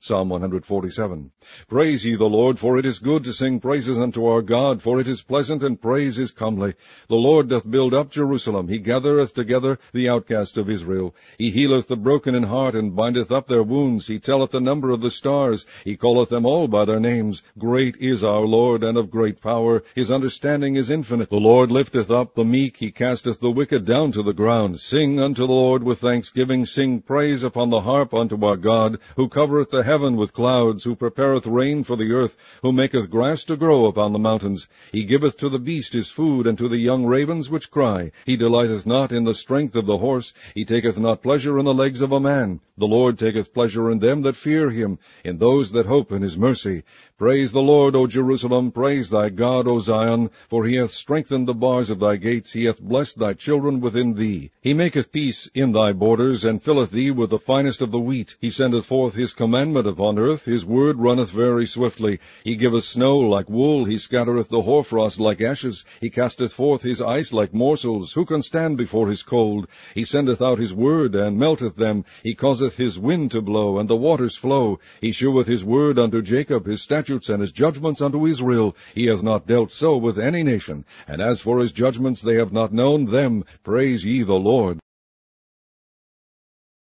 Psalm 147. Praise ye the Lord, for it is good to sing praises unto our God, for it is pleasant, and praise is comely. The Lord doth build up Jerusalem, he gathereth together the outcasts of Israel. He healeth the broken in heart, and bindeth up their wounds. He telleth the number of the stars, he calleth them all by their names. Great is our Lord, and of great power, his understanding is infinite. The Lord lifteth up the meek, he casteth the wicked down to the ground. Sing unto the Lord with thanksgiving, sing praise upon the harp unto our God, who covereth the heaven with clouds, who prepareth rain for the earth, who maketh grass to grow upon the mountains. He giveth to the beast his food, and to the young ravens which cry. He delighteth not in the strength of the horse, he taketh not pleasure in the legs of a man. The Lord taketh pleasure in them that fear him, in those that hope in his mercy. Praise the Lord, O Jerusalem, praise thy God, O Zion, for he hath strengthened the bars of thy gates, he hath blessed thy children within thee. He maketh peace in thy borders, and filleth thee with the finest of the wheat. He sendeth forth his commandment upon earth, his word runneth very swiftly. He giveth snow like wool, he scattereth the hoarfrost like ashes. He casteth forth his ice like morsels. Who can stand before his cold? He sendeth out his word, and melteth them. He causeth his wind to blow, and the waters flow. He sheweth his word unto Jacob, his statutes and his judgments unto Israel. He hath not dealt so with any nation, and as for his judgments, they have not known them. Praise ye the Lord.